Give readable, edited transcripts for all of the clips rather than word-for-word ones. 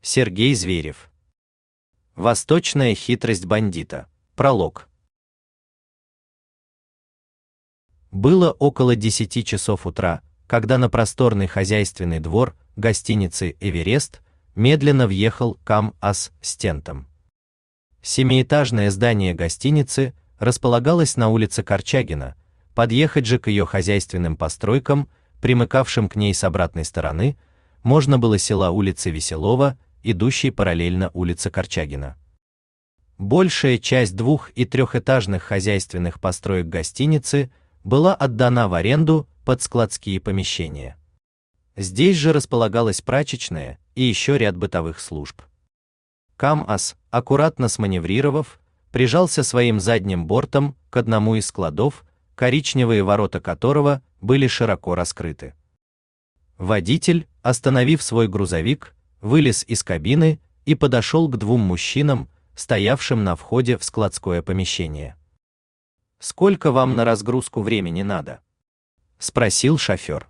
Сергей Зверев. Восточная хитрость бандита. Пролог. Было около 10 часов утра, когда на просторный хозяйственный двор гостиницы «Эверест» медленно въехал КамАЗ с тентом. Семиэтажное здание гостиницы располагалось на улице Корчагина, подъехать же к ее хозяйственным постройкам, примыкавшим к ней с обратной стороны, можно было села улицы Веселова, идущей параллельно улице Корчагина. Большая часть двух- и трехэтажных хозяйственных построек гостиницы была отдана в аренду под складские помещения. Здесь же располагалась прачечная и еще ряд бытовых служб. КамАЗ, аккуратно сманеврировав, прижался своим задним бортом к одному из складов, коричневые ворота которого были широко раскрыты. Водитель, остановив свой грузовик, вылез из кабины и подошел к двум мужчинам, стоявшим на входе в складское помещение. «Сколько вам на разгрузку времени надо?» — спросил шофер.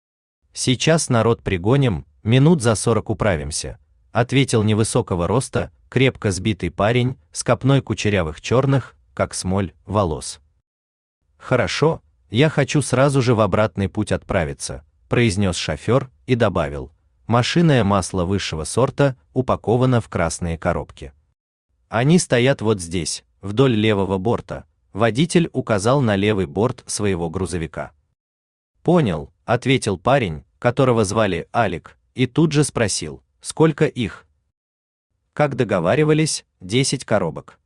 «Сейчас народ пригоним, минут за 40 управимся», — ответил невысокого роста, крепко сбитый парень с копной кучерявых черных, как смоль, волос. «Хорошо, я хочу сразу же в обратный путь отправиться», — произнес шофер и добавил: «машинное масло высшего сорта упаковано в красные коробки. Они стоят вот здесь, вдоль левого борта». Водитель указал на левый борт своего грузовика. «Понял», — ответил парень, которого звали Алик, и тут же спросил: «Сколько их?» «Как договаривались, 10 коробок».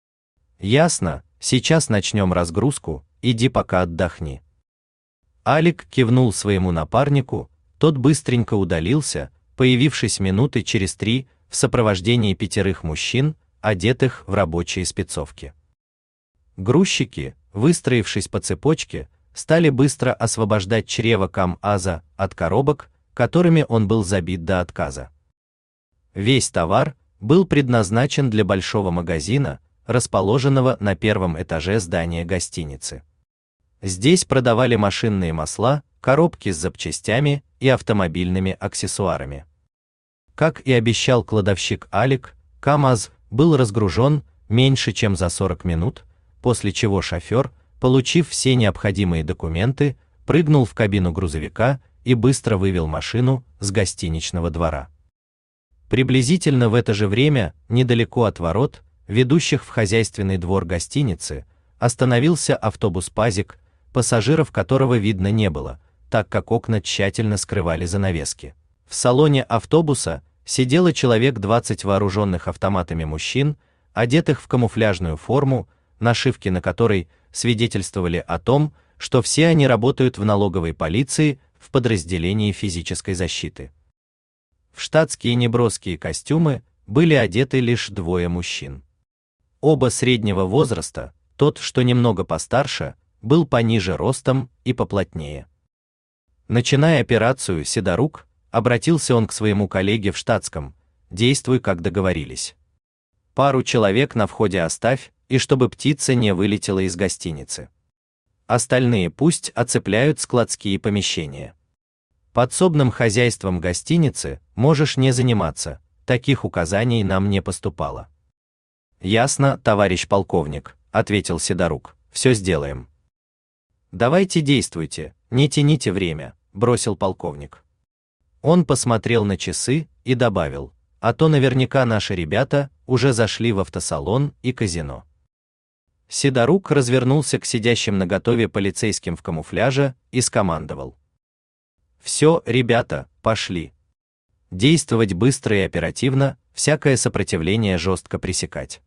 «Ясно, сейчас начнем разгрузку, иди пока отдохни». Алик кивнул своему напарнику, тот быстренько удалился, появившись минуты через 3 в сопровождении 5 мужчин, одетых в рабочие спецовки. Грузчики, выстроившись по цепочке, стали быстро освобождать чрево КамАЗа от коробок, которыми он был забит до отказа. Весь товар был предназначен для большого магазина, расположенного на первом этаже здания гостиницы. Здесь продавали машинные масла, коробки с запчастями и автомобильными аксессуарами. Как и обещал кладовщик Алик, КамАЗ был разгружен меньше чем за 40 минут, после чего шофер, получив все необходимые документы, прыгнул в кабину грузовика и быстро вывел машину с гостиничного двора. Приблизительно в это же время, недалеко от ворот, ведущих в хозяйственный двор гостиницы, остановился автобус «Пазик», пассажиров которого видно не было, так как окна тщательно скрывали занавески. В салоне автобуса сидело человек 20 вооруженных автоматами мужчин, одетых в камуфляжную форму, нашивки на которой свидетельствовали о том, что все они работают в налоговой полиции в подразделении физической защиты. В штатские неброские костюмы были одеты лишь 2 мужчин. Оба среднего возраста, тот, что немного постарше, был пониже ростом и поплотнее. Начиная операцию «Седорук», обратился он к своему коллеге в штатском: «Действуй, как договорились. Пару человек на входе оставь, и чтобы птица не вылетела из гостиницы. Остальные пусть оцепляют складские помещения. Подсобным хозяйством гостиницы можешь не заниматься, таких указаний нам не поступало». «Ясно, товарищ полковник», — ответил Седорук, — «все сделаем». «Давайте действуйте, не тяните время», — бросил полковник. Он посмотрел на часы и добавил: «А то наверняка наши ребята уже зашли в автосалон и казино». Седорук развернулся к сидящим наготове полицейским в камуфляже и скомандовал: «Все, ребята, пошли. Действовать быстро и оперативно, всякое сопротивление жестко пресекать».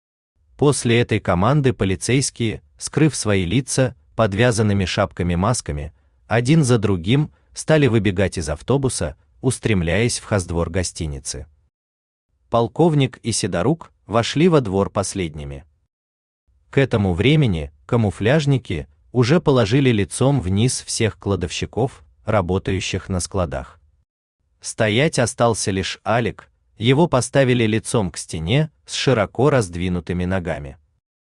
После этой команды полицейские, скрыв свои лица подвязанными шапками-масками, один за другим стали выбегать из автобуса, устремляясь в хоздвор гостиницы. Полковник и Седорук вошли во двор последними. К этому времени камуфляжники уже положили лицом вниз всех кладовщиков, работающих на складах. Стоять остался лишь Алик, его поставили лицом к стене с широко раздвинутыми ногами.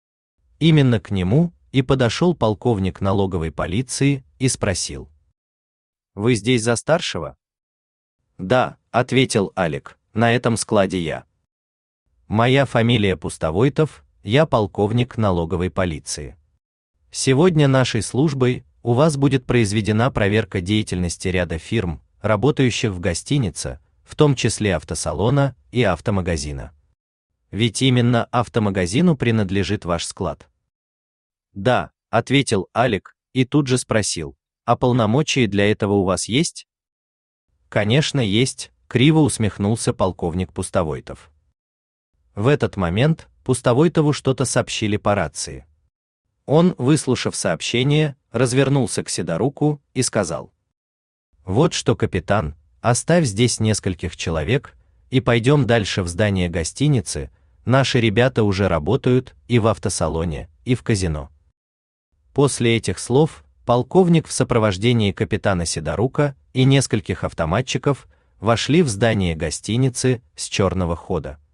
Именно к нему и подошел полковник налоговой полиции и спросил: «Вы здесь за старшего?» «Да», — ответил Алик, — на этом складе я. Моя фамилия Пустовойтов, я полковник налоговой полиции. Сегодня нашей службой у вас будет произведена проверка деятельности ряда фирм, работающих в гостинице, в том числе автосалона и автомагазина. Ведь именно автомагазину принадлежит ваш склад. Да, ответил Алик и тут же спросил: а полномочия для этого у вас есть? Конечно, есть, криво усмехнулся полковник Пустовойтов. В этот момент Пустовойтову что-то сообщили по рации. Он, выслушав сообщение, развернулся к Сидоруку и сказал: вот что, капитан, оставь здесь нескольких человек и пойдем дальше в здание гостиницы. Наши ребята уже работают и в автосалоне, и в казино. После этих слов полковник в сопровождении капитана Сидорука и нескольких автоматчиков вошли в здание гостиницы с черного хода.